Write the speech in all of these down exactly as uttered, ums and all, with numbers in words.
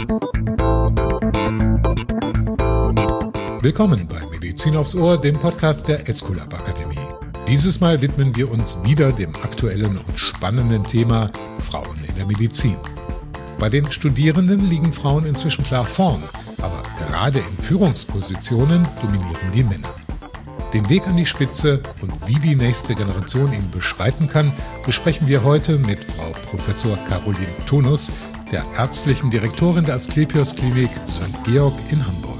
Willkommen bei Medizin aufs Ohr, dem Podcast der Esculap Akademie. Dieses Mal widmen wir uns wieder dem aktuellen und spannenden Thema Frauen in der Medizin. Bei den Studierenden liegen Frauen inzwischen klar vorn, aber gerade in Führungspositionen dominieren die Männer. Den Weg an die Spitze und wie die nächste Generation ihn beschreiten kann, besprechen wir heute mit Frau Professor Caroline Tonus, der ärztlichen Direktorin der Asklepios Klinik Sankt Georg in Hamburg.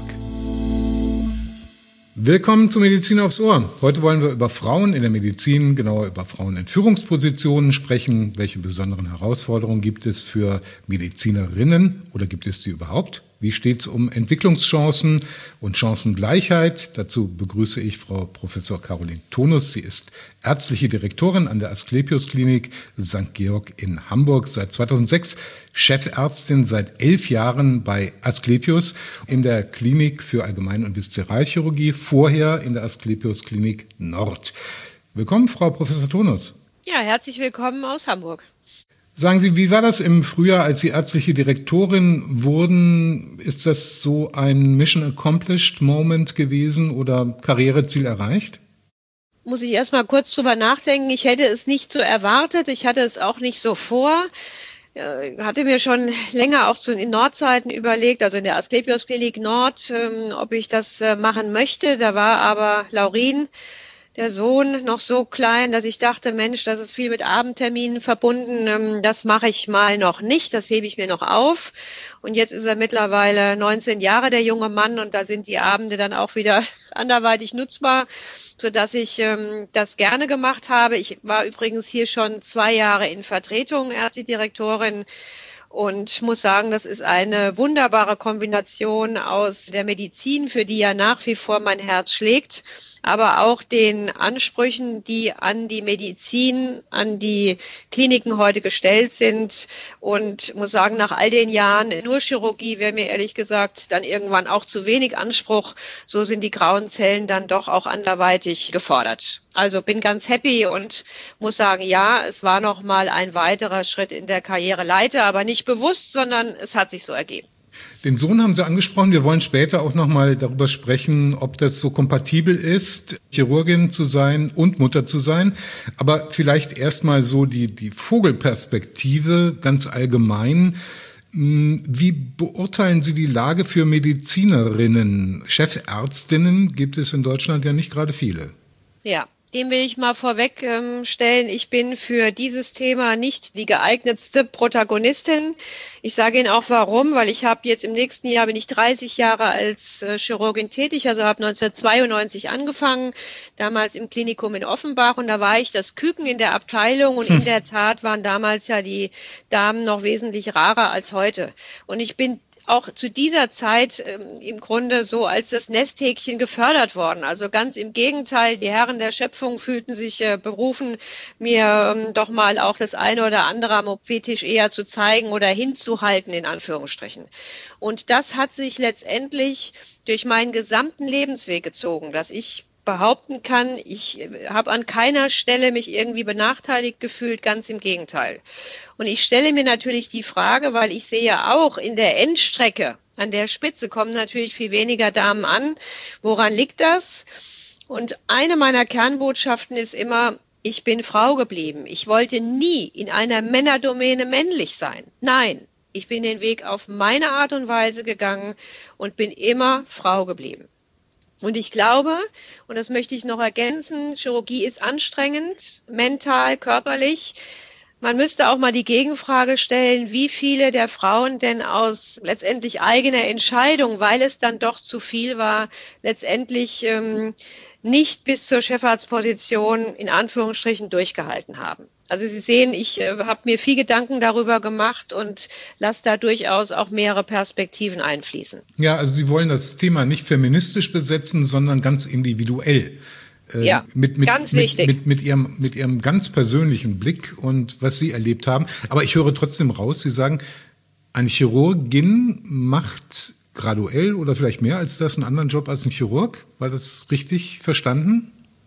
Willkommen zu Medizin aufs Ohr. Heute wollen wir über Frauen in der Medizin, genauer über Frauen in Führungspositionen sprechen. Welche besonderen Herausforderungen gibt es für Medizinerinnen oder gibt es die überhaupt? Wie steht es um Entwicklungschancen und Chancengleichheit? Dazu begrüße ich Frau Professor Caroline Tonus. Sie ist ärztliche Direktorin an der Asklepios Klinik Sankt Georg in Hamburg, seit zweitausendsechs Chefärztin seit elf Jahren bei Asklepios in der Klinik für Allgemein- und Viszeralchirurgie, vorher in der Asklepios Klinik Nord. Willkommen, Frau Professor Tonus. Ja, herzlich willkommen aus Hamburg. Sagen Sie, wie war das im Frühjahr, als Sie ärztliche Direktorin wurden? Ist das so ein Mission Accomplished Moment gewesen oder Karriereziel erreicht? Muss ich erst mal kurz drüber nachdenken. Ich hätte es nicht so erwartet. Ich hatte es auch nicht so vor. Ich hatte mir schon länger auch zu den Nordzeiten überlegt, also in der Asklepios Klinik Nord, ob ich das machen möchte. Da war aber Laurin, der Sohn, noch so klein, dass ich dachte, Mensch, das ist viel mit Abendterminen verbunden. Das mache ich mal noch nicht, das hebe ich mir noch auf. Und jetzt ist er mittlerweile neunzehn Jahre, der junge Mann, und da sind die Abende dann auch wieder anderweitig nutzbar, sodass ich ähm, das gerne gemacht habe. Ich war übrigens hier schon zwei Jahre in Vertretung, Ärztedirektorin. Und muss sagen, das ist eine wunderbare Kombination aus der Medizin, für die ja nach wie vor mein Herz schlägt, aber auch den Ansprüchen, die an die Medizin, an die Kliniken heute gestellt sind. Und muss sagen, nach all den Jahren nur Chirurgie wäre mir ehrlich gesagt dann irgendwann auch zu wenig Anspruch. So sind die grauen Zellen dann doch auch anderweitig gefordert. Also bin ganz happy und muss sagen, ja, es war noch mal ein weiterer Schritt in der Karriereleiter, aber nicht bewusst, sondern es hat sich so ergeben. Den Sohn haben Sie angesprochen. Wir wollen später auch noch mal darüber sprechen, ob das so kompatibel ist, Chirurgin zu sein und Mutter zu sein. Aber vielleicht erst mal so die, die Vogelperspektive ganz allgemein. Wie beurteilen Sie die Lage für Medizinerinnen? Chefärztinnen gibt es in Deutschland ja nicht gerade viele. Ja. Dem will ich mal vorweg ähm, stellen, ich bin für dieses Thema nicht die geeignetste Protagonistin. Ich sage Ihnen auch warum, weil ich habe jetzt im nächsten Jahr, bin ich dreißig Jahre als äh, Chirurgin tätig, also habe neunzehnhundertzweiundneunzig angefangen, damals im Klinikum in Offenbach, und da war ich das Küken in der Abteilung, und hm. in der Tat waren damals ja die Damen noch wesentlich rarer als heute. Und ich bin auch zu dieser Zeit ähm, im Grunde so als das Nesthäkchen gefördert worden. Also ganz im Gegenteil, die Herren der Schöpfung fühlten sich äh, berufen, mir ähm, doch mal auch das eine oder andere am O P-Tisch eher zu zeigen oder hinzuhalten, in Anführungsstrichen. Und das hat sich letztendlich durch meinen gesamten Lebensweg gezogen, dass ich behaupten kann, ich habe an keiner Stelle mich irgendwie benachteiligt gefühlt, ganz im Gegenteil. Und ich stelle mir natürlich die Frage, weil ich sehe auch in der Endstrecke, an der Spitze kommen natürlich viel weniger Damen an. Woran liegt das? Und eine meiner Kernbotschaften ist immer, ich bin Frau geblieben. Ich wollte nie in einer Männerdomäne männlich sein. Nein, ich bin den Weg auf meine Art und Weise gegangen und bin immer Frau geblieben. Und ich glaube, und das möchte ich noch ergänzen, Chirurgie ist anstrengend, mental, körperlich. Man müsste auch mal die Gegenfrage stellen, wie viele der Frauen denn aus letztendlich eigener Entscheidung, weil es dann doch zu viel war, letztendlich ähm, nicht bis zur Chefarztposition in Anführungsstrichen durchgehalten haben. Also Sie sehen, ich äh, habe mir viel Gedanken darüber gemacht und lasse da durchaus auch mehrere Perspektiven einfließen. Ja, also Sie wollen das Thema nicht feministisch besetzen, sondern ganz individuell. Äh, ja, mit, mit, ganz mit, wichtig. Mit, mit, ihrem, mit Ihrem ganz persönlichen Blick und was Sie erlebt haben. Aber ich höre trotzdem raus, Sie sagen, eine Chirurgin macht graduell oder vielleicht mehr als das einen anderen Job als ein Chirurg. War das richtig verstanden?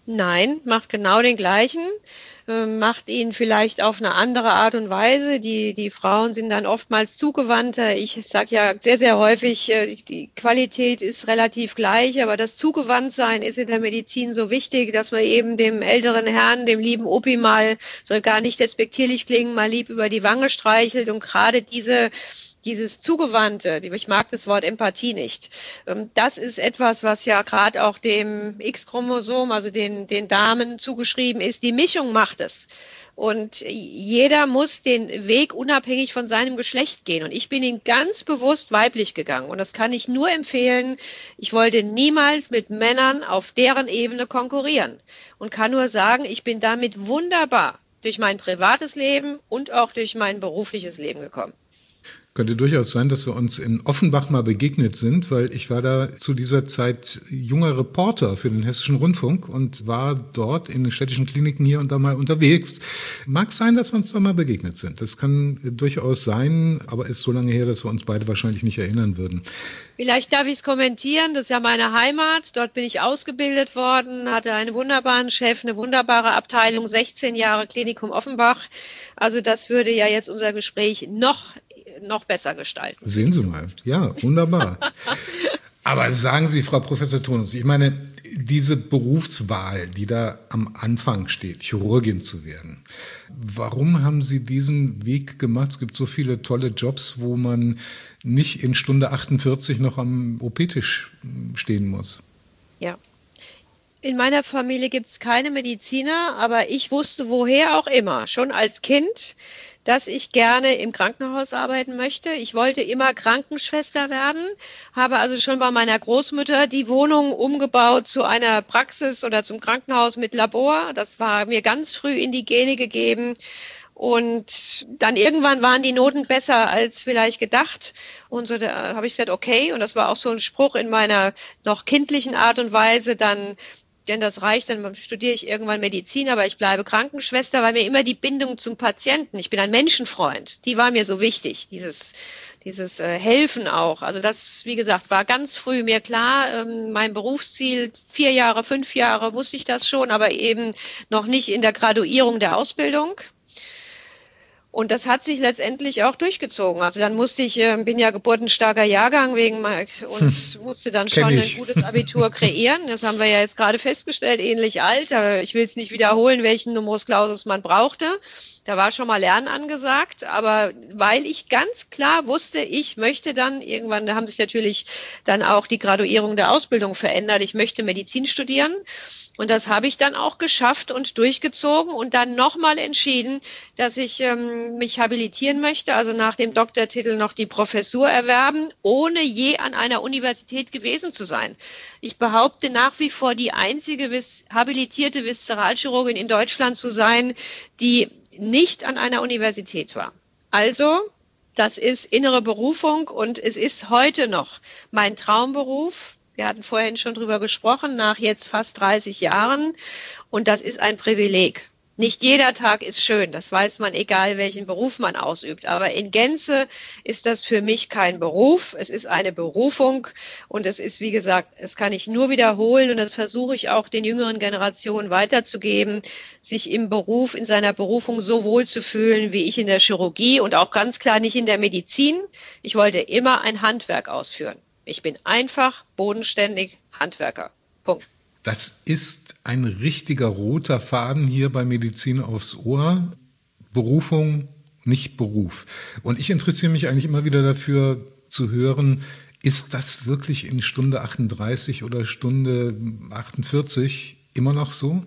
Nein, macht genau den gleichen, äh, macht ihn vielleicht auf eine andere Art und Weise. Die, die Frauen sind dann oftmals zugewandter. Ich sage ja sehr, sehr häufig, äh, die Qualität ist relativ gleich, aber das Zugewandtsein ist in der Medizin so wichtig, dass man eben dem älteren Herrn, dem lieben Opi mal, soll gar nicht despektierlich klingen, mal lieb über die Wange streichelt und gerade diese Dieses Zugewandte, ich mag das Wort Empathie nicht, das ist etwas, was ja gerade auch dem X-Chromosom, also den, den Damen zugeschrieben ist. Die Mischung macht es. Und jeder muss den Weg unabhängig von seinem Geschlecht gehen. Und ich bin ihn ganz bewusst weiblich gegangen. Und das kann ich nur empfehlen. Ich wollte niemals mit Männern auf deren Ebene konkurrieren. Und kann nur sagen, ich bin damit wunderbar durch mein privates Leben und auch durch mein berufliches Leben gekommen. Könnte durchaus sein, dass wir uns in Offenbach mal begegnet sind, weil ich war da zu dieser Zeit junger Reporter für den Hessischen Rundfunk und war dort in den städtischen Kliniken hier und da mal unterwegs. Mag sein, dass wir uns da mal begegnet sind. Das kann durchaus sein, aber ist so lange her, dass wir uns beide wahrscheinlich nicht erinnern würden. Vielleicht darf ich es kommentieren. Das ist ja meine Heimat. Dort bin ich ausgebildet worden, hatte einen wunderbaren Chef, eine wunderbare Abteilung, sechzehn Jahre Klinikum Offenbach. Also das würde ja jetzt unser Gespräch noch noch besser gestalten. Sehen Sie mal. Ja, wunderbar. Aber sagen Sie, Frau Professor Tonus, ich meine, diese Berufswahl, die da am Anfang steht, Chirurgin zu werden, warum haben Sie diesen Weg gemacht? Es gibt so viele tolle Jobs, wo man nicht in Stunde achtundvierzig noch am O P-Tisch stehen muss. Ja. In meiner Familie gibt es keine Mediziner, aber ich wusste woher auch immer, schon als Kind, dass ich gerne im Krankenhaus arbeiten möchte. Ich wollte immer Krankenschwester werden, habe also schon bei meiner Großmutter die Wohnung umgebaut zu einer Praxis oder zum Krankenhaus mit Labor. Das war mir ganz früh in die Gene gegeben. Und dann irgendwann waren die Noten besser als vielleicht gedacht. Und so da habe ich gesagt, okay. Und das war auch so ein Spruch in meiner noch kindlichen Art und Weise, dann denn das reicht, dann studiere ich irgendwann Medizin, aber ich bleibe Krankenschwester, weil mir immer die Bindung zum Patienten, ich bin ein Menschenfreund, die war mir so wichtig, dieses, dieses äh, Helfen auch. Also das, wie gesagt, war ganz früh mir klar, ähm, mein Berufsziel, vier Jahre, fünf Jahre wusste ich das schon, aber eben noch nicht in der Graduierung der Ausbildung. Und das hat sich letztendlich auch durchgezogen. Also dann musste ich, äh, bin ja geburtenstarker Jahrgang wegen und musste dann schon ein gutes Abitur kreieren. Das haben wir ja jetzt gerade festgestellt, ähnlich alt. Aber ich will es nicht wiederholen, welchen Numerus Clausus man brauchte. Da war schon mal Lernen angesagt. Aber weil ich ganz klar wusste, ich möchte dann irgendwann, da haben sich natürlich dann auch die Graduierung der Ausbildung verändert. Ich möchte Medizin studieren. Und das habe ich dann auch geschafft und durchgezogen und dann nochmal entschieden, dass ich ähm, mich habilitieren möchte, also nach dem Doktortitel noch die Professur erwerben, ohne je an einer Universität gewesen zu sein. Ich behaupte nach wie vor, die einzige vis- habilitierte Viszeralchirurgin in Deutschland zu sein, die nicht an einer Universität war. Also, das ist innere Berufung und es ist heute noch mein Traumberuf. Wir hatten vorhin schon drüber gesprochen, nach jetzt fast dreißig Jahren. Und das ist ein Privileg. Nicht jeder Tag ist schön, das weiß man, egal welchen Beruf man ausübt. Aber in Gänze ist das für mich kein Beruf. Es ist eine Berufung. Und es ist, wie gesagt, das kann ich nur wiederholen. Und das versuche ich auch den jüngeren Generationen weiterzugeben, sich im Beruf, in seiner Berufung so wohl zu fühlen, wie ich in der Chirurgie und auch ganz klar nicht in der Medizin. Ich wollte immer ein Handwerk ausführen. Ich bin einfach, bodenständig Handwerker. Punkt. Das ist ein richtiger roter Faden hier bei Medizin aufs Ohr. Berufung, nicht Beruf. Und ich interessiere mich eigentlich immer wieder dafür zu hören, ist das wirklich in Stunde achtunddreißig oder Stunde achtundvierzig immer noch so?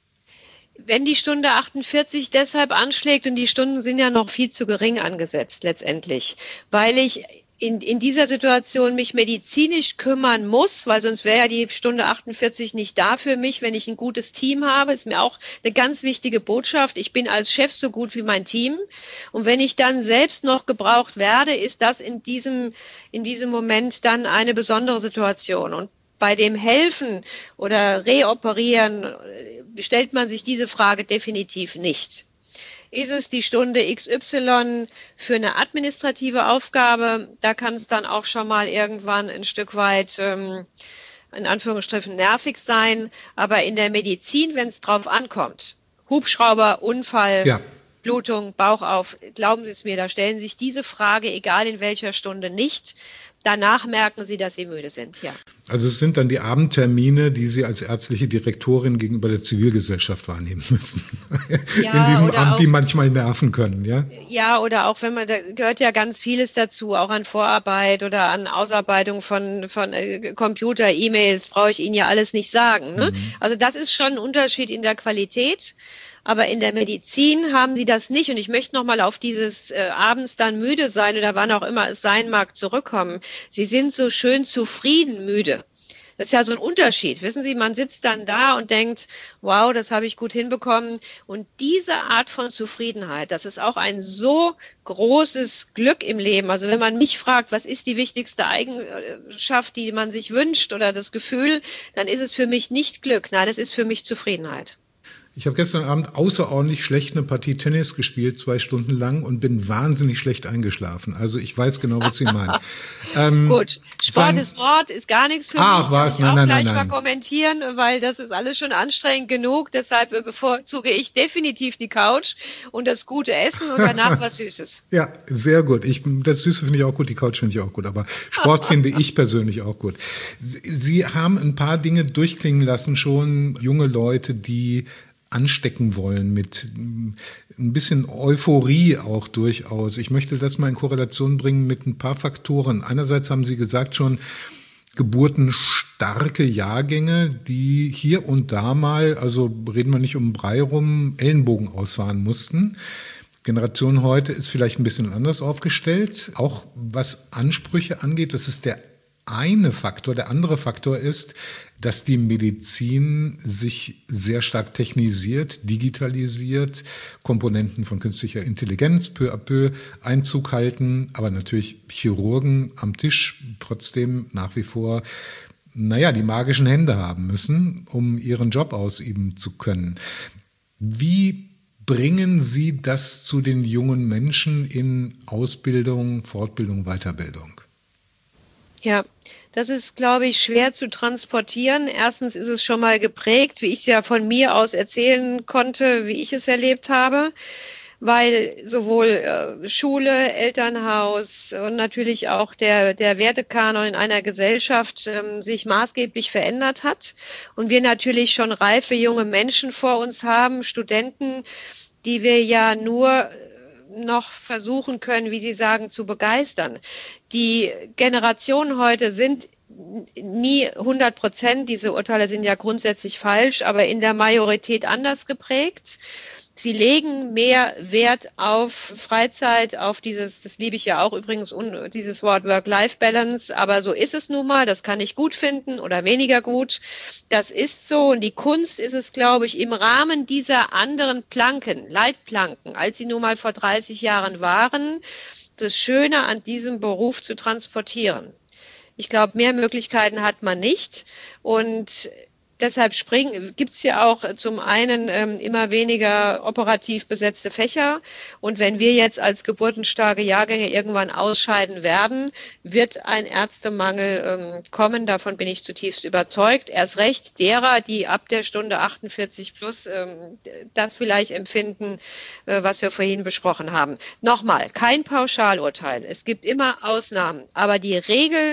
Wenn die Stunde achtundvierzig deshalb anschlägt, und die Stunden sind ja noch viel zu gering angesetzt letztendlich, weil ich in, in dieser Situation mich medizinisch kümmern muss, weil sonst wäre ja die Stunde achtundvierzig nicht da für mich, wenn ich ein gutes Team habe. Ist mir auch eine ganz wichtige Botschaft. Ich bin als Chef so gut wie mein Team. Und wenn ich dann selbst noch gebraucht werde, ist das in diesem, in diesem Moment dann eine besondere Situation. Und bei dem Helfen oder Reoperieren stellt man sich diese Frage definitiv nicht. Ist es die Stunde X Y für eine administrative Aufgabe? Da kann es dann auch schon mal irgendwann ein Stück weit ähm, in Anführungsstrichen nervig sein, aber in der Medizin, wenn es drauf ankommt, Hubschrauber, Unfall, ja. Blutung, Bauch auf, glauben Sie es mir, da stellen sich diese Frage, egal in welcher Stunde, nicht. Danach merken Sie, dass Sie müde sind, ja. Also es sind dann die Abendtermine, die Sie als ärztliche Direktorin gegenüber der Zivilgesellschaft wahrnehmen müssen. Ja, in diesem Amt, auch, die manchmal nerven können, ja? Ja, oder auch wenn man, da gehört ja ganz vieles dazu, auch an Vorarbeit oder an Ausarbeitung von, von äh, Computer, E-Mails, brauche ich Ihnen ja alles nicht sagen. Ne? Mhm. Also das ist schon ein Unterschied in der Qualität. Aber in der Medizin haben sie das nicht. Und ich möchte noch mal auf dieses äh, abends dann müde sein oder wann auch immer es sein mag zurückkommen. Sie sind so schön zufrieden müde. Das ist ja so ein Unterschied. Wissen Sie, man sitzt dann da und denkt, wow, das habe ich gut hinbekommen. Und diese Art von Zufriedenheit, das ist auch ein so großes Glück im Leben. Also wenn man mich fragt, was ist die wichtigste Eigenschaft, die man sich wünscht oder das Gefühl, dann ist es für mich nicht Glück. Nein, es ist für mich Zufriedenheit. Ich habe gestern Abend außerordentlich schlecht eine Partie Tennis gespielt, zwei Stunden lang, und bin wahnsinnig schlecht eingeschlafen. Also ich weiß genau, was Sie meinen. ähm, Gut, Sport ist Mord, ist gar nichts für ah, mich. War es? Kann ich nein, auch nein, gleich nein, mal nein. kommentieren, weil das ist alles schon anstrengend genug. Deshalb bevorzuge ich definitiv die Couch und das gute Essen und danach was Süßes. Ja, sehr gut. Ich, das Süße finde ich auch gut, die Couch finde ich auch gut, aber Sport finde ich persönlich auch gut. Sie haben ein paar Dinge durchklingen lassen schon, junge Leute, die anstecken wollen mit ein bisschen Euphorie auch durchaus. Ich möchte das mal in Korrelation bringen mit ein paar Faktoren. Einerseits haben Sie gesagt schon, geburtenstarke Jahrgänge, die hier und da mal, also reden wir nicht um Brei rum, Ellenbogen ausfahren mussten. Generation heute ist vielleicht ein bisschen anders aufgestellt, auch was Ansprüche angeht. Das ist der eine Faktor. Der andere Faktor ist, dass die Medizin sich sehr stark technisiert, digitalisiert, Komponenten von künstlicher Intelligenz peu à peu Einzug halten, aber natürlich Chirurgen am Tisch trotzdem nach wie vor, naja, die magischen Hände haben müssen, um ihren Job ausüben zu können. Wie bringen Sie das zu den jungen Menschen in Ausbildung, Fortbildung, Weiterbildung? Ja, das ist, glaube ich, schwer zu transportieren. Erstens ist es schon mal geprägt, wie ich es ja von mir aus erzählen konnte, wie ich es erlebt habe, weil sowohl äh, Schule, Elternhaus und natürlich auch der, der Wertekanon in einer Gesellschaft ähm, sich maßgeblich verändert hat. Und wir natürlich schon reife junge Menschen vor uns haben, Studenten, die wir ja nur noch versuchen können, wie Sie sagen, zu begeistern. Die Generationen heute sind nie hundert Prozent, diese Urteile sind ja grundsätzlich falsch, aber in der Majorität anders geprägt. Sie legen mehr Wert auf Freizeit, auf dieses, das liebe ich ja auch übrigens, dieses Wort Work-Life-Balance, aber so ist es nun mal, das kann ich gut finden oder weniger gut. Das ist so, und die Kunst ist es, glaube ich, im Rahmen dieser anderen Planken, Leitplanken, als sie nun mal vor dreißig Jahren waren, das Schöne an diesem Beruf zu transportieren. Ich glaube, mehr Möglichkeiten hat man nicht, und deshalb gibt es ja auch zum einen ähm, immer weniger operativ besetzte Fächer. Und wenn wir jetzt als geburtenstarke Jahrgänge irgendwann ausscheiden werden, wird ein Ärztemangel ähm, kommen. Davon bin ich zutiefst überzeugt. Erst recht derer, die ab der Stunde achtundvierzig plus ähm, das vielleicht empfinden, äh, was wir vorhin besprochen haben. Nochmal, kein Pauschalurteil. Es gibt immer Ausnahmen. Aber die Regel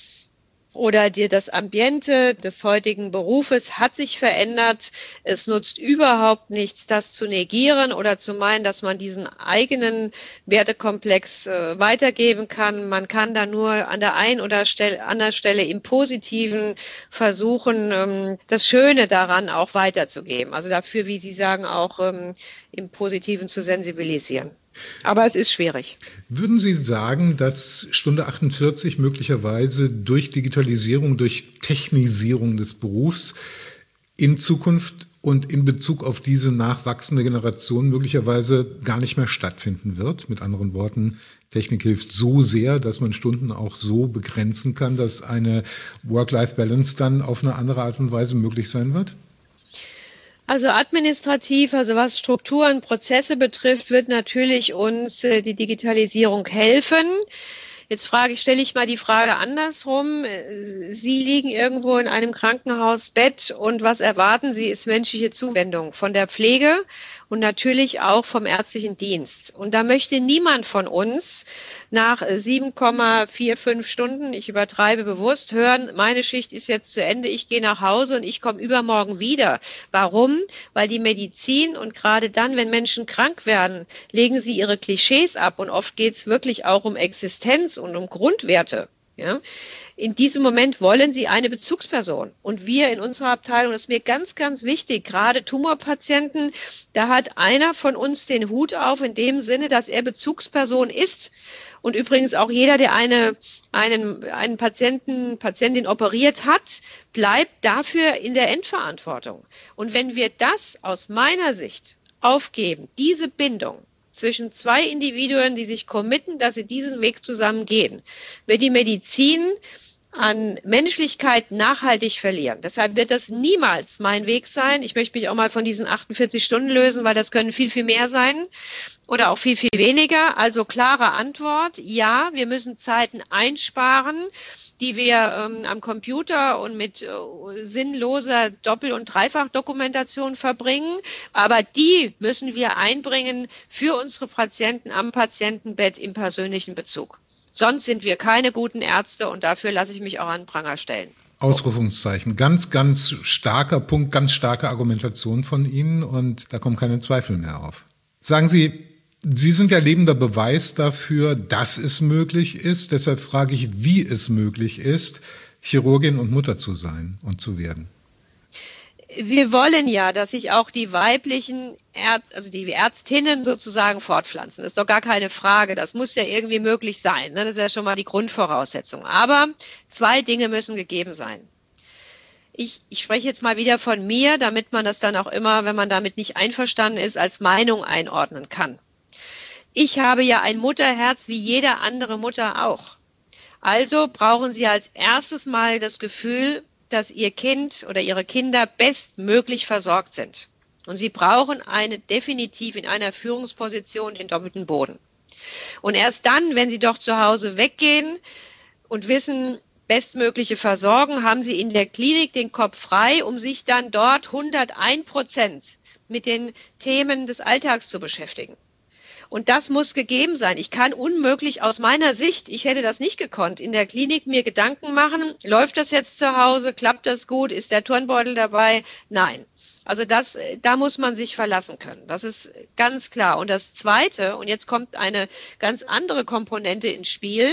oder die, das Ambiente des heutigen Berufes hat sich verändert. Es nutzt überhaupt nichts, das zu negieren oder zu meinen, dass man diesen eigenen Wertekomplex äh, weitergeben kann. Man kann da nur an der einen oder Stelle, anderen Stelle im Positiven versuchen, ähm, das Schöne daran auch weiterzugeben. Also dafür, wie Sie sagen, auch ähm, im Positiven zu sensibilisieren. Aber es ist schwierig. Würden Sie sagen, dass Stunde achtundvierzig möglicherweise durch Digitalisierung, durch Technisierung des Berufs in Zukunft und in Bezug auf diese nachwachsende Generation möglicherweise gar nicht mehr stattfinden wird? Mit anderen Worten, Technik hilft so sehr, dass man Stunden auch so begrenzen kann, dass eine Work-Life-Balance dann auf eine andere Art und Weise möglich sein wird? Also administrativ, also was Strukturen, Prozesse betrifft, wird natürlich uns äh, die Digitalisierung helfen. Jetzt frage ich, stelle ich mal die Frage andersrum. Sie liegen irgendwo in einem Krankenhausbett und was erwarten Sie, ist menschliche Zuwendung von der Pflege und natürlich auch vom ärztlichen Dienst. Und da möchte niemand von uns nach sieben Komma fünfundvierzig Stunden, ich übertreibe bewusst, hören, meine Schicht ist jetzt zu Ende, ich gehe nach Hause und ich komme übermorgen wieder. Warum? Weil die Medizin und gerade dann, wenn Menschen krank werden, legen sie ihre Klischees ab und oft geht es wirklich auch um Existenz und um Grundwerte. Ja? In diesem Moment wollen sie eine Bezugsperson. Und wir in unserer Abteilung, das ist mir ganz, ganz wichtig, gerade Tumorpatienten, da hat einer von uns den Hut auf in dem Sinne, dass er Bezugsperson ist. Und übrigens auch jeder, der eine, einen, einen Patienten, Patientin operiert hat, bleibt dafür in der Endverantwortung. Und wenn wir das aus meiner Sicht aufgeben, diese Bindung zwischen zwei Individuen, die sich committen, dass sie diesen Weg zusammen gehen, wird die Medizin an Menschlichkeit nachhaltig verlieren. Deshalb wird das niemals mein Weg sein. Ich möchte mich auch mal von diesen achtundvierzig Stunden lösen, weil das können viel, viel mehr sein oder auch viel, viel weniger. Also klare Antwort, ja, wir müssen Zeiten einsparen, die wir ähm, am Computer und mit äh, sinnloser Doppel- und Dreifachdokumentation verbringen. Aber die müssen wir einbringen für unsere Patienten am Patientenbett im persönlichen Bezug. Sonst sind wir keine guten Ärzte und dafür lasse ich mich auch an den Pranger stellen. Ausrufungszeichen. Ganz, ganz starker Punkt, ganz starke Argumentation von Ihnen und da kommen keine Zweifel mehr auf. Sagen Sie, Sie sind ja lebender Beweis dafür, dass es möglich ist. Deshalb frage ich, wie es möglich ist, Chirurgin und Mutter zu sein und zu werden. Wir wollen ja, dass sich auch die weiblichen Ärzte, also die Ärztinnen sozusagen fortpflanzen. Das ist doch gar keine Frage. Das muss ja irgendwie möglich sein. Ne? Das ist ja schon mal die Grundvoraussetzung. Aber zwei Dinge müssen gegeben sein. Ich, ich spreche jetzt mal wieder von mir, damit man das dann auch immer, wenn man damit nicht einverstanden ist, als Meinung einordnen kann. Ich habe ja ein Mutterherz wie jede andere Mutter auch. Also brauchen Sie als erstes mal das Gefühl, dass Ihr Kind oder Ihre Kinder bestmöglich versorgt sind. Und Sie brauchen eine definitiv in einer Führungsposition den doppelten Boden. Und erst dann, wenn Sie doch zu Hause weggehen und wissen, bestmögliche Versorgung, haben Sie in der Klinik den Kopf frei, um sich dann dort hunderteins Prozent mit den Themen des Alltags zu beschäftigen. Und das muss gegeben sein. Ich kann unmöglich aus meiner Sicht, ich hätte das nicht gekonnt, in der Klinik mir Gedanken machen, läuft das jetzt zu Hause, klappt das gut, ist der Turnbeutel dabei? Nein. Also das, da muss man sich verlassen können. Das ist ganz klar. Und das Zweite, und jetzt kommt eine ganz andere Komponente ins Spiel,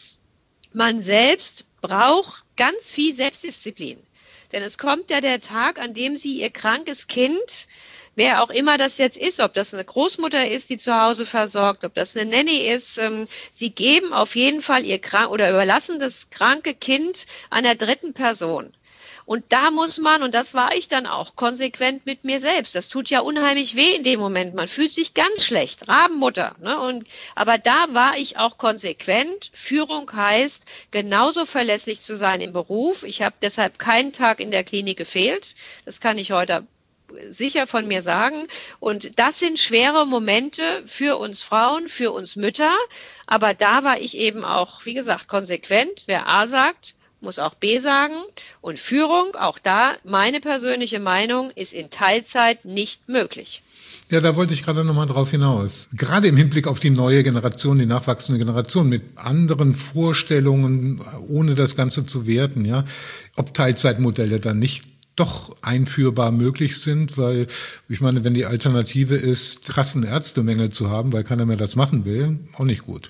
man selbst braucht ganz viel Selbstdisziplin. Denn es kommt ja der Tag, an dem Sie Ihr krankes Kind, wer auch immer das jetzt ist, ob das eine Großmutter ist, die zu Hause versorgt, ob das eine Nanny ist, ähm, sie geben auf jeden Fall ihr krank oder überlassen das kranke Kind einer dritten Person. Und da muss man, und das war ich dann auch, konsequent mit mir selbst. Das tut ja unheimlich weh in dem Moment. Man fühlt sich ganz schlecht, Rabenmutter. Ne? Und, aber da war ich auch konsequent. Führung heißt, genauso verlässlich zu sein im Beruf. Ich habe deshalb keinen Tag in der Klinik gefehlt. Das kann ich heute sicher von mir sagen. Und das sind schwere Momente für uns Frauen, für uns Mütter. Aber da war ich eben auch, wie gesagt, konsequent. Wer A sagt, muss auch B sagen. Und Führung, auch da, meine persönliche Meinung, ist in Teilzeit nicht möglich. Ja, da wollte ich gerade nochmal drauf hinaus. Gerade im Hinblick auf die neue Generation, die nachwachsende Generation mit anderen Vorstellungen, ohne das Ganze zu werten, ja, ob Teilzeitmodelle dann nicht doch einführbar möglich sind, weil ich meine, wenn die Alternative ist, krassen Ärztemängel zu haben, weil keiner mehr das machen will, auch nicht gut.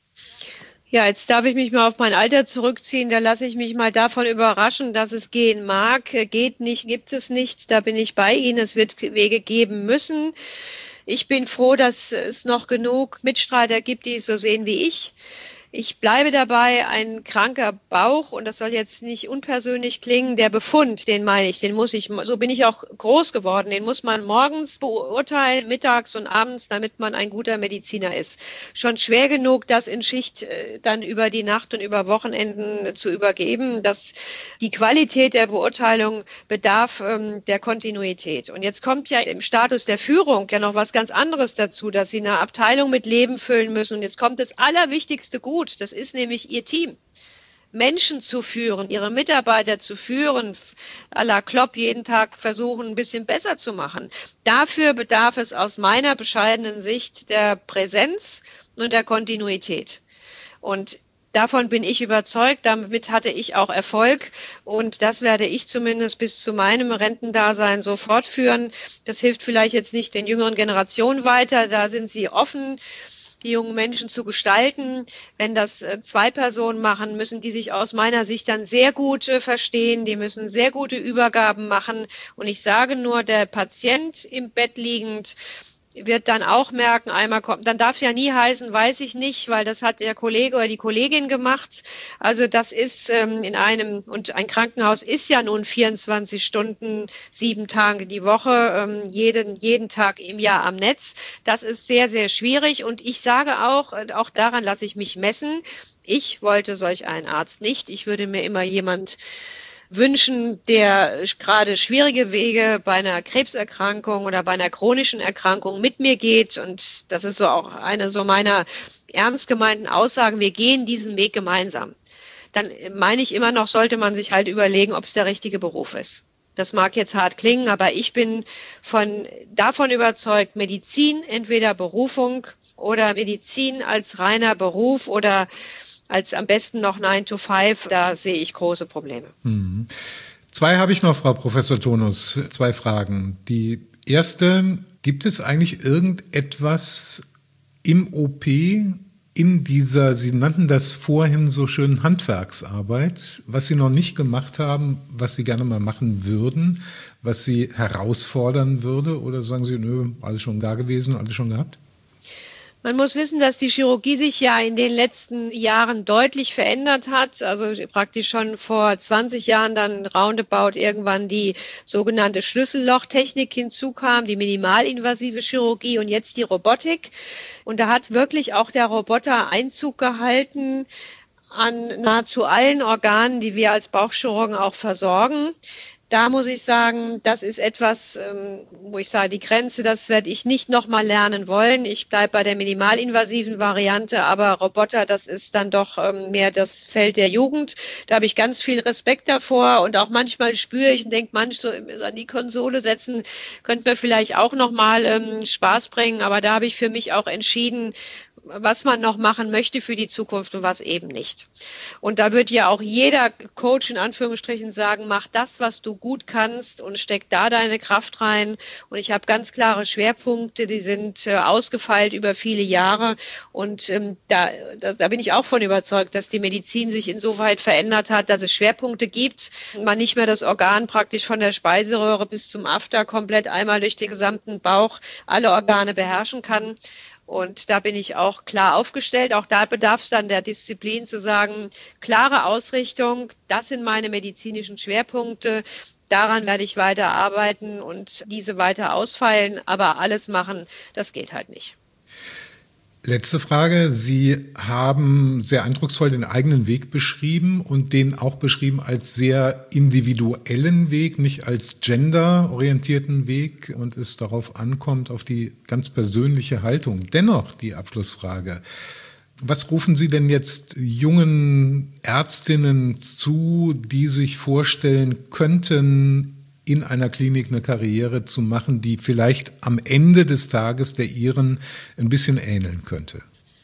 Ja, jetzt darf ich mich mal auf mein Alter zurückziehen. Da lasse ich mich mal davon überraschen, dass es gehen mag. Geht nicht, gibt es nicht. Da bin ich bei Ihnen. Es wird Wege geben müssen. Ich bin froh, dass es noch genug Mitstreiter gibt, die es so sehen wie ich. Ich bleibe dabei, ein kranker Bauch, und das soll jetzt nicht unpersönlich klingen, der Befund, den meine ich, den muss ich, so bin ich auch groß geworden, den muss man morgens beurteilen, mittags und abends, damit man ein guter Mediziner ist. Schon schwer genug, das in Schicht äh, dann über die Nacht und über Wochenenden zu übergeben. Das, die Qualität der Beurteilung bedarf ähm, der Kontinuität. Und jetzt kommt ja im Status der Führung ja noch was ganz anderes dazu, dass Sie eine Abteilung mit Leben füllen müssen. Und jetzt kommt das allerwichtigste Gut. gut. Das ist nämlich ihr Team. Menschen zu führen, ihre Mitarbeiter zu führen, à la Klopp jeden Tag versuchen, ein bisschen besser zu machen. Dafür bedarf es aus meiner bescheidenen Sicht der Präsenz und der Kontinuität. Und davon bin ich überzeugt, damit hatte ich auch Erfolg und das werde ich zumindest bis zu meinem Rentendasein so fortführen. Das hilft vielleicht jetzt nicht den jüngeren Generationen weiter, da sind sie offen, die jungen Menschen zu gestalten. Wenn das zwei Personen machen, müssen die sich aus meiner Sicht dann sehr gut verstehen. Die müssen sehr gute Übergaben machen. Und ich sage nur, der Patient im Bett liegend wird dann auch merken, einmal kommt, dann darf ja nie heißen, weiß ich nicht, weil das hat der Kollege oder die Kollegin gemacht. Also das ist ähm, in einem, und ein Krankenhaus ist ja nun vierundzwanzig Stunden, sieben Tage die Woche, ähm, jeden, jeden Tag im Jahr am Netz. Das ist sehr, sehr schwierig und ich sage auch, auch daran lasse ich mich messen. Ich wollte solch einen Arzt nicht. Ich würde mir immer jemand wünschen, der gerade schwierige Wege bei einer Krebserkrankung oder bei einer chronischen Erkrankung mit mir geht. Und das ist so auch eine so meiner ernst gemeinten Aussagen. Wir gehen diesen Weg gemeinsam. Dann meine ich immer noch, sollte man sich halt überlegen, ob es der richtige Beruf ist. Das mag jetzt hart klingen, aber ich bin von, davon überzeugt, Medizin, entweder Berufung oder Medizin als reiner Beruf oder als am besten noch nine to five, da sehe ich große Probleme. Hm. Zwei habe ich noch, Frau Professor Tonus, zwei Fragen. Die erste, gibt es eigentlich irgendetwas im O P, in dieser, Sie nannten das vorhin so schön Handwerksarbeit, was Sie noch nicht gemacht haben, was Sie gerne mal machen würden, was Sie herausfordern würde? Oder sagen Sie, nö, alles schon da gewesen, alles schon gehabt? Man muss wissen, dass die Chirurgie sich ja in den letzten Jahren deutlich verändert hat. Also praktisch schon vor zwanzig Jahren dann roundabout irgendwann die sogenannte Schlüssellochtechnik hinzukam, die minimalinvasive Chirurgie und jetzt die Robotik. Und da hat wirklich auch der Roboter Einzug gehalten an nahezu allen Organen, die wir als Bauchchirurgen auch versorgen. Da muss ich sagen, das ist etwas, wo ich sage, die Grenze, das werde ich nicht nochmal lernen wollen. Ich bleibe bei der minimalinvasiven Variante, aber Roboter, das ist dann doch mehr das Feld der Jugend. Da habe ich ganz viel Respekt davor und auch manchmal spüre ich und denke, manch so an die Konsole setzen, könnte mir vielleicht auch nochmal ähm, Spaß bringen. Aber da habe ich für mich auch entschieden, was man noch machen möchte für die Zukunft und was eben nicht. Und da wird ja auch jeder Coach in Anführungsstrichen sagen, mach das, was du gut kannst und steck da deine Kraft rein. Und ich habe ganz klare Schwerpunkte, die sind äh, ausgefeilt über viele Jahre. Und ähm, da, da, da bin ich auch von überzeugt, dass die Medizin sich insoweit verändert hat, dass es Schwerpunkte gibt. Man nicht mehr das Organ praktisch von der Speiseröhre bis zum After komplett einmal durch den gesamten Bauch alle Organe beherrschen kann. Und da bin ich auch klar aufgestellt. Auch da bedarf es dann der Disziplin zu sagen, klare Ausrichtung, das sind meine medizinischen Schwerpunkte. Daran werde ich weiter arbeiten und diese weiter ausfeilen. Aber alles machen, das geht halt nicht. Letzte Frage. Sie haben sehr eindrucksvoll den eigenen Weg beschrieben und den auch beschrieben als sehr individuellen Weg, nicht als genderorientierten Weg und es darauf ankommt, auf die ganz persönliche Haltung. Dennoch die Abschlussfrage. Was rufen Sie denn jetzt jungen Ärztinnen zu, die sich vorstellen könnten, in einer Klinik eine Karriere zu machen, die vielleicht am Ende des Tages der Ihren ein bisschen ähneln könnte?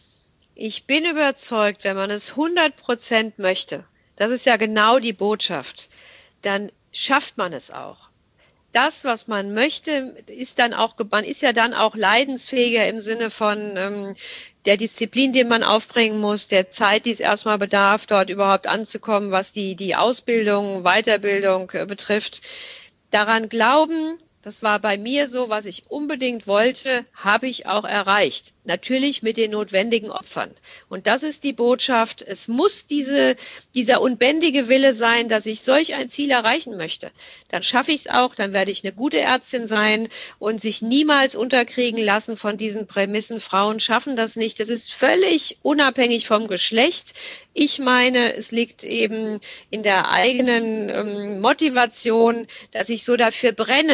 Ich bin überzeugt, wenn man es hundert Prozent möchte, das ist ja genau die Botschaft, dann schafft man es auch. Das, was man möchte, ist dann auch, man ist ja dann auch leidensfähiger im Sinne von ähm, der Disziplin, die man aufbringen muss, der Zeit, die es erstmal bedarf, dort überhaupt anzukommen, was die, die Ausbildung, Weiterbildung äh, betrifft. Daran glauben, das war bei mir so, was ich unbedingt wollte, habe ich auch erreicht. Natürlich mit den notwendigen Opfern. Und das ist die Botschaft. Es muss diese, dieser unbändige Wille sein, dass ich solch ein Ziel erreichen möchte. Dann schaffe ich es auch, dann werde ich eine gute Ärztin sein und sich niemals unterkriegen lassen von diesen Prämissen. Frauen schaffen das nicht. Das ist völlig unabhängig vom Geschlecht. Ich meine, es liegt eben in der eigenen ähm, Motivation, dass ich so dafür brenne, dass ich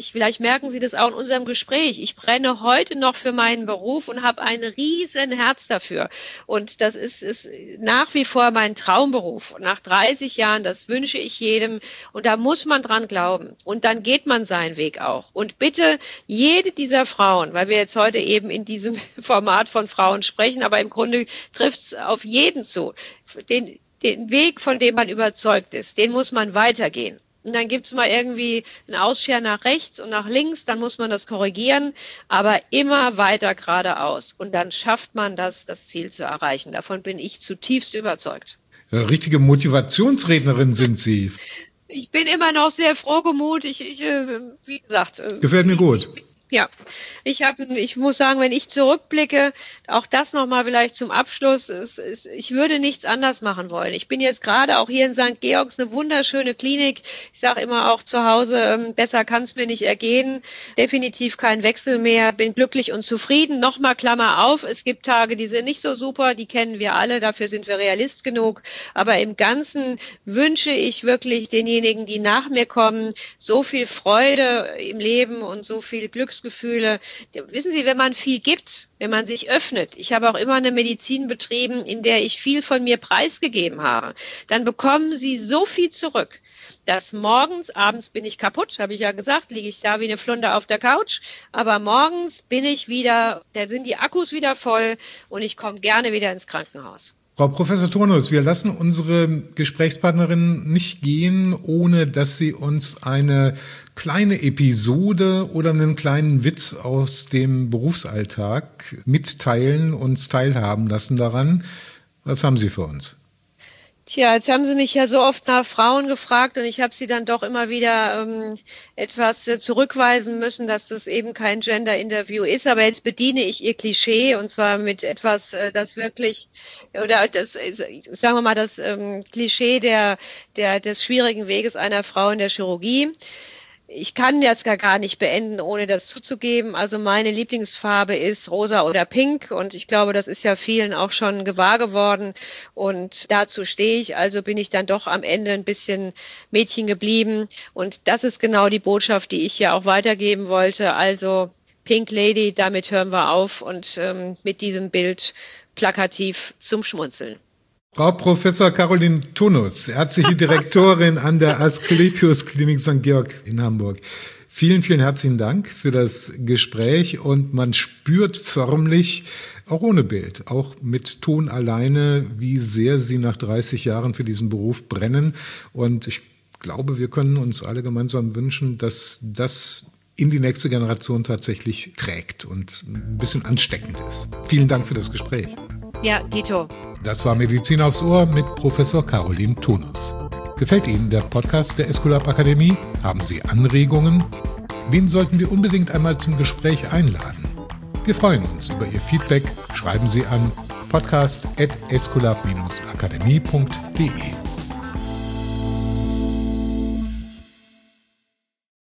ich, vielleicht merken Sie das auch in unserem Gespräch, ich brenne heute noch für meinen Beruf und habe ein riesen Herz dafür. Und das ist, ist nach wie vor mein Traumberuf. Und nach dreißig Jahren, das wünsche ich jedem. Und da muss man dran glauben. Und dann geht man seinen Weg auch. Und bitte jede dieser Frauen, weil wir jetzt heute eben in diesem Format von Frauen sprechen, aber im Grunde trifft es auf jeden zu, den Den Weg, von dem man überzeugt ist, den muss man weitergehen. Und dann gibt es mal irgendwie einen Ausschert nach rechts und nach links, dann muss man das korrigieren, aber immer weiter geradeaus. Und dann schafft man das, das Ziel zu erreichen. Davon bin ich zutiefst überzeugt. Ja, richtige Motivationsrednerin sind Sie. Ich bin immer noch sehr frohgemut. Ich, ich, wie gesagt. Gefällt mir gut. Ich, Ja, ich habe, ich muss sagen, wenn ich zurückblicke, auch das nochmal vielleicht zum Abschluss, es, es, ich würde nichts anders machen wollen. Ich bin jetzt gerade auch hier in Sankt Georgs, eine wunderschöne Klinik. Ich sage immer auch zu Hause, besser kann es mir nicht ergehen. Definitiv kein Wechsel mehr, bin glücklich und zufrieden. Nochmal Klammer auf, es gibt Tage, die sind nicht so super, die kennen wir alle, dafür sind wir Realist genug. Aber im Ganzen wünsche ich wirklich denjenigen, die nach mir kommen, so viel Freude im Leben und so viel Glücks Gefühle. Wissen Sie, wenn man viel gibt, wenn man sich öffnet, ich habe auch immer eine Medizin betrieben, in der ich viel von mir preisgegeben habe, dann bekommen Sie so viel zurück, dass morgens, abends bin ich kaputt, habe ich ja gesagt, liege ich da wie eine Flunder auf der Couch, aber morgens bin ich wieder, da sind die Akkus wieder voll und ich komme gerne wieder ins Krankenhaus. Frau Professor Turnus, wir lassen unsere Gesprächspartnerin nicht gehen, ohne dass sie uns eine kleine Episode oder einen kleinen Witz aus dem Berufsalltag mitteilen, uns teilhaben lassen daran. Was haben Sie für uns? Tja, jetzt haben Sie mich ja so oft nach Frauen gefragt und ich habe Sie dann doch immer wieder ähm, etwas äh, zurückweisen müssen, dass das eben kein Gender-Interview ist. Aber jetzt bediene ich Ihr Klischee und zwar mit etwas, äh, das wirklich, oder das, äh, sagen wir mal, das ähm, Klischee der, der, des schwierigen Weges einer Frau in der Chirurgie. Ich kann jetzt gar nicht beenden, ohne das zuzugeben. Also meine Lieblingsfarbe ist rosa oder pink und ich glaube, das ist ja vielen auch schon gewahr geworden und dazu stehe ich. Also bin ich dann doch am Ende ein bisschen Mädchen geblieben und das ist genau die Botschaft, die ich hier auch weitergeben wollte. Also Pink Lady, damit hören wir auf und ähm, mit diesem Bild plakativ zum Schmunzeln. Frau Professor Caroline Turnus, ärztliche Direktorin an der Asklepios Klinik Sankt Georg in Hamburg. Vielen, vielen herzlichen Dank für das Gespräch und man spürt förmlich, auch ohne Bild, auch mit Ton alleine, wie sehr Sie nach dreißig Jahren für diesen Beruf brennen. Und ich glaube, wir können uns alle gemeinsam wünschen, dass das in die nächste Generation tatsächlich trägt und ein bisschen ansteckend ist. Vielen Dank für das Gespräch. Ja, Dito. Das war Medizin aufs Ohr mit Professor Caroline Turnus. Gefällt Ihnen der Podcast der Esculap Akademie? Haben Sie Anregungen? Wen sollten wir unbedingt einmal zum Gespräch einladen? Wir freuen uns über Ihr Feedback. Schreiben Sie an podcast at esculap akademie punkt de.